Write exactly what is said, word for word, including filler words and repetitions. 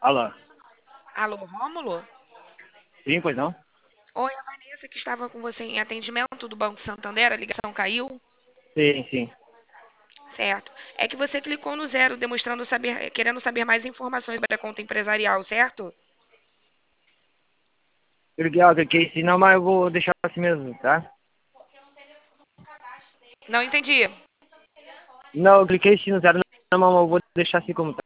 Alô? Alô, Rômulo? Sim, pois não? Oi, a Vanessa que estava com você em atendimento do Banco Santander, a ligação caiu, Sim, sim. certo? É que você clicou no zero, demonstrando saber, querendo saber mais informações sobre a conta empresarial, certo? Porque, ó, cliquei sim, não, mas eu vou deixar assim mesmo, tá? Não entendi. Não, eu cliquei sim no zero, não, mas eu vou deixar assim como tá.